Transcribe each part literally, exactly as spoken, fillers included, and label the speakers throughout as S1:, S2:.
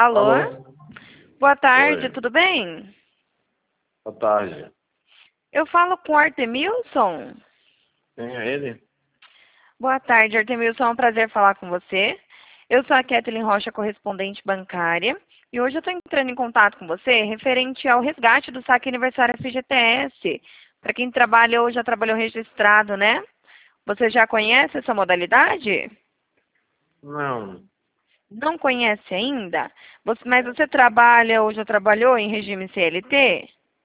S1: Alô?
S2: Alô?
S1: Boa tarde,
S2: Oi.
S1: tudo bem?
S2: Boa tarde.
S1: Eu falo com o Artemilson.
S2: Quem é ele?
S1: Boa tarde, Artemilson, é um prazer falar com você. Eu sou a Kathleen Rocha, correspondente bancária, e hoje eu estou entrando em contato com você referente ao resgate do saque aniversário F G T S. Para quem trabalha ou já trabalhou registrado, né? Você já conhece essa modalidade?
S2: Não.
S1: Não conhece ainda? Você- mas você trabalha ou já trabalhou em regime C L T?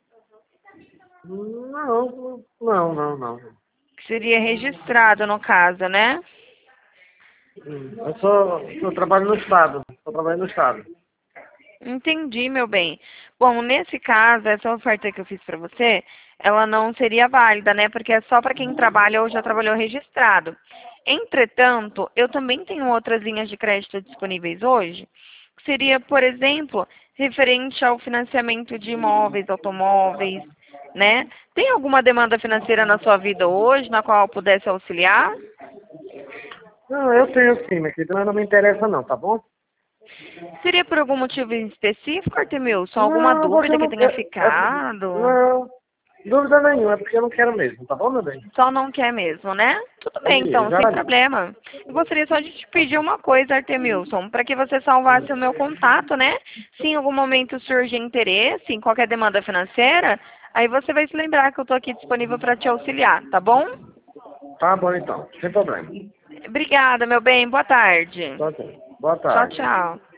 S2: Não, não, não, não.
S1: Que seria registrado no caso, né?
S2: Eu só, eu trabalho no Estado. Eu trabalho no Estado.
S1: Entendi, meu bem. Bom, nesse caso, essa oferta que eu fiz para você, ela não seria válida, né? Porque é só para quem trabalha ou já trabalhou registrado. Entretanto, eu também tenho outras linhas de crédito disponíveis hoje, que seria, por exemplo, referente ao financiamento de imóveis, automóveis, né? Tem alguma demanda financeira na sua vida hoje, na qual eu pudesse auxiliar?
S2: Não, eu tenho sim, minha querida, mas não me interessa não, tá bom?
S1: Seria por algum motivo em específico, Artemilson? Alguma
S2: Não, porque
S1: dúvida
S2: eu
S1: que
S2: não...
S1: tenha
S2: É, é,
S1: ficado?
S2: não, dúvida nenhuma, é porque eu não quero mesmo, tá bom, meu bem?
S1: Só não quer mesmo, né? Tudo bem,
S2: E
S1: então,
S2: já
S1: sem
S2: ali.
S1: problema. Eu gostaria só de te pedir uma coisa, Artemilson, para que você salvasse o meu contato, né? Se em algum momento surgir interesse em qualquer demanda financeira, aí você vai se lembrar que eu estou aqui disponível para te auxiliar, tá bom?
S2: Tá bom então, sem problema.
S1: Obrigada, meu bem. Boa tarde.
S2: Tá bom. Boa
S1: Tchau,
S2: tarde.
S1: tchau.